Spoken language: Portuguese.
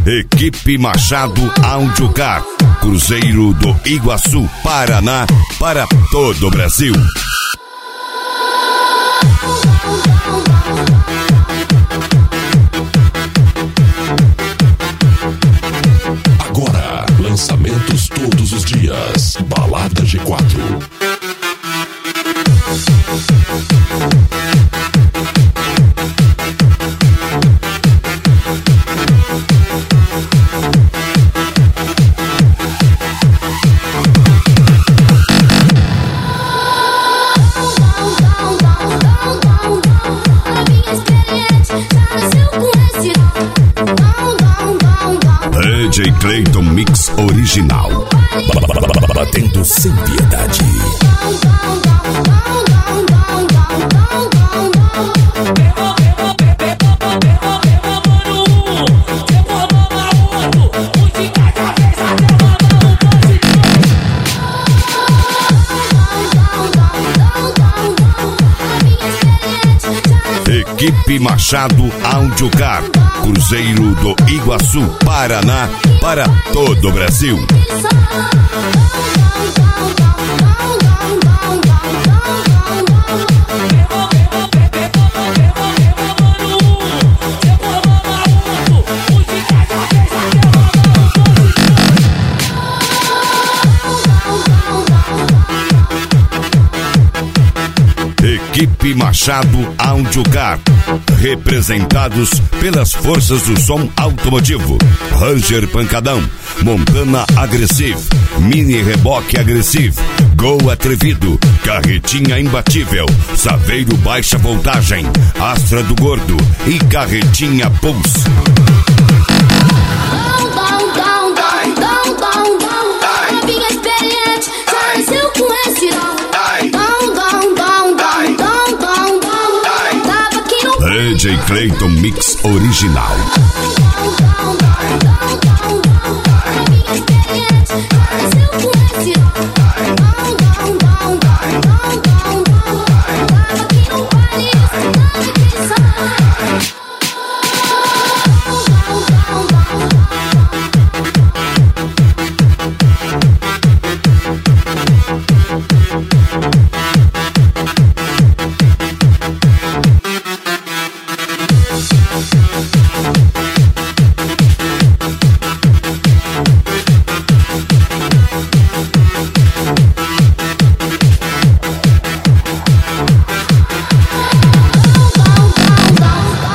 Equipe Machado Audiocar, Cruzeiro do Iguaçu, Paraná, para todo o Brasil. Agora, lançamentos todos os dias. Balada G4. DJ Clayton Mix Original. Batendo sem piedade. Equipe Machado Audiocar, Cruzeiro do Iguaçu, Paraná, para todo o Brasil. Equipe Machado Audiocar, representados pelas forças do som automotivo: Ranger Pancadão, Montana Agressive, Mini Reboque Agressive, Gol Atrevido, Carretinha Imbatível, Saveiro Baixa Voltagem, Astra do Gordo e Carretinha Pulse. DJ Clayton Mix Original.